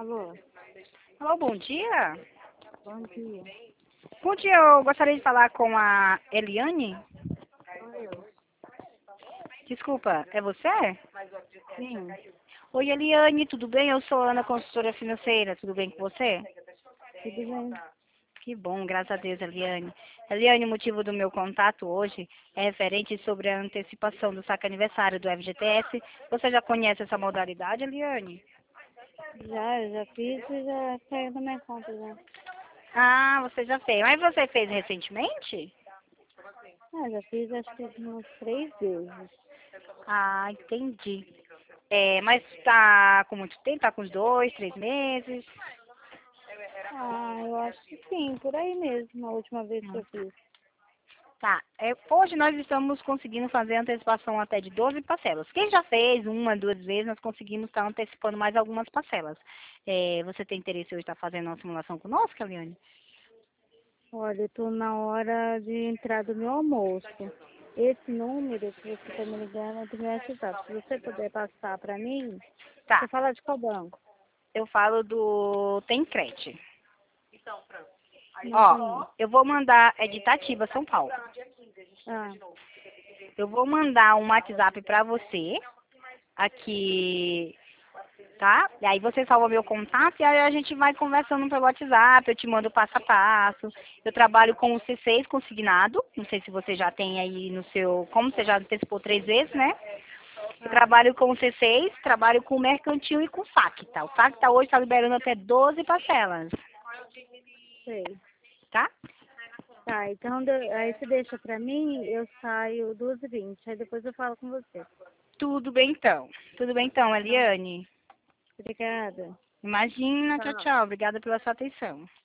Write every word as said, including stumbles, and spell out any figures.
Alô, Alô, bom dia. bom dia. Bom dia, eu gostaria de falar com a Eliane. Sou eu. Desculpa, é você? Sim, Oi, Eliane, tudo bem? Eu sou Ana, consultora financeira, tudo bem com você? tudo bem? Que bom, graças a Deus, Eliane. Eliane, o motivo do meu contato hoje é referente sobre a antecipação do saque aniversário do F G T S. Você já conhece essa modalidade, Eliane? Já, eu já fiz e já saiu da minha conta já. Ah, você já fez. Mas você fez recentemente? Ah, já fiz acho que umas três vezes. Ah, entendi. É, mas tá com muito tempo? Tá com uns dois, três meses? Ah, eu acho que sim, por aí mesmo, a última vez que Hum. eu fiz. Tá. É, hoje nós estamos conseguindo fazer antecipação até de doze parcelas. Quem já fez uma, duas vezes, nós conseguimos estar antecipando mais algumas parcelas. É, você tem interesse hoje em estar fazendo uma simulação conosco, Eliane? Olha, eu tô na hora de entrar do meu almoço. Esse número que você está me ligando é do meu WhatsApp. Se você puder passar para mim, Tá. você fala de qual banco? Eu falo do Tencred. Não Ó, conheço. eu vou mandar, é de Itatiba, São Paulo. Ah, Eu vou mandar um WhatsApp pra você, aqui, tá? E aí você salva meu contato e aí a gente vai conversando pelo WhatsApp, eu te mando passo a passo. Eu trabalho com o C seis consignado, não sei se você já tem aí no seu, como você já antecipou três vezes, né? Eu ah, trabalho com o C seis, trabalho com o mercantil e com o Facta. O Facta hoje está liberando até doze parcelas, sei. tá? Tá, então de- aí você deixa pra mim, eu saio duas e vinte, aí depois eu falo com você. Tudo bem então. Tudo bem então, Tá? Eliane. Obrigada. Imagina, tchau, Tchau. tchau. Obrigada pela sua atenção.